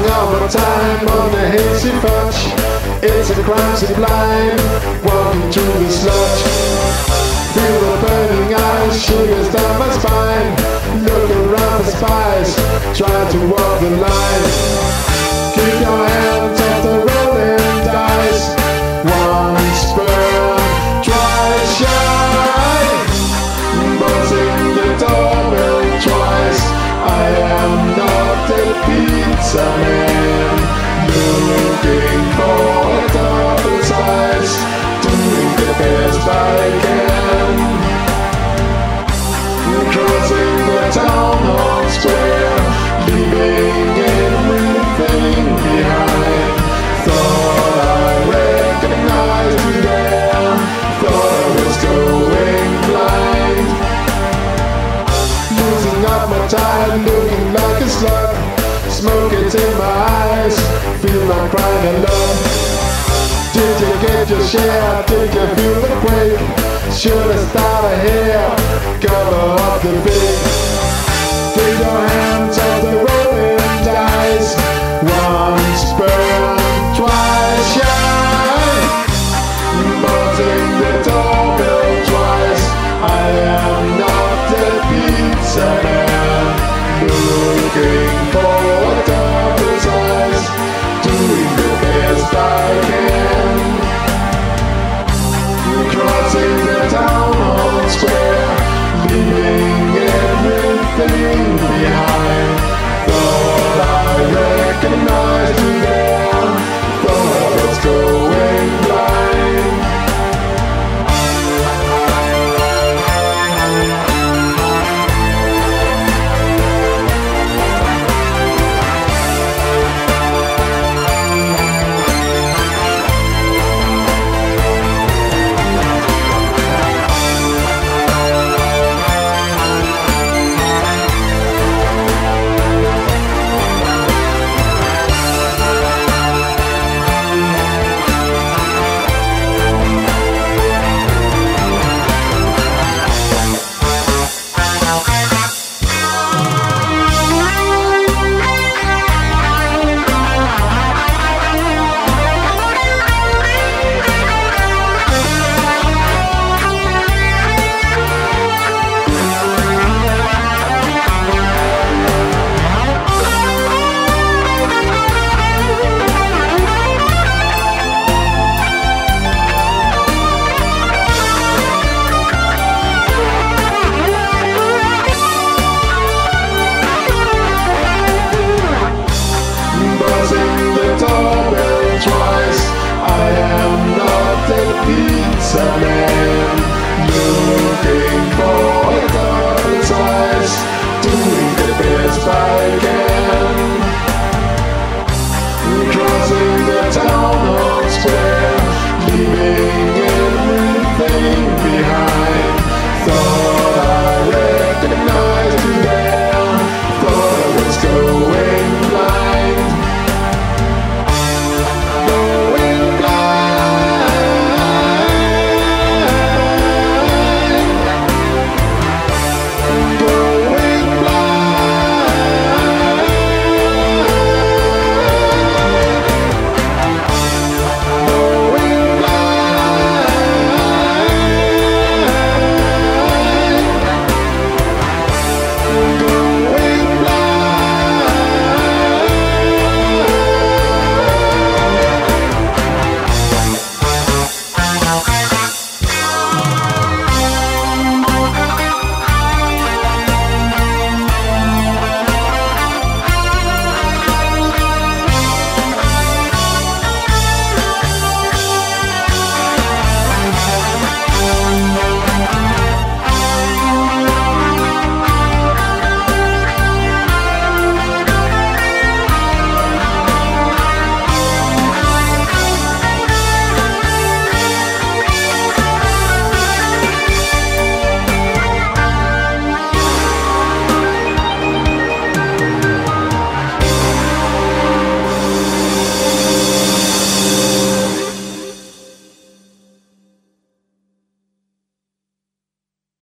all my time on the hazy fudge. It's a crime sublime, walking through the sludge. Feel the burning eyes, shivers down my spine. Look around for spies, trying to walk the line. Keep your hands off the rolling dice. Once burn, twice shy. Buzzing the doorbell twice. I am not a pizza man, looking for a double size, doing the best I can. Crossing the town hall square, leaving everything behind. Thought I recognized you there, thought I was going blind. Losing up my time, looking like a slut. Smoke it in my eyes, feel like crying alone. Did you get your share? Did you feel the quake? Should have started here, cover up the big. Keep your hands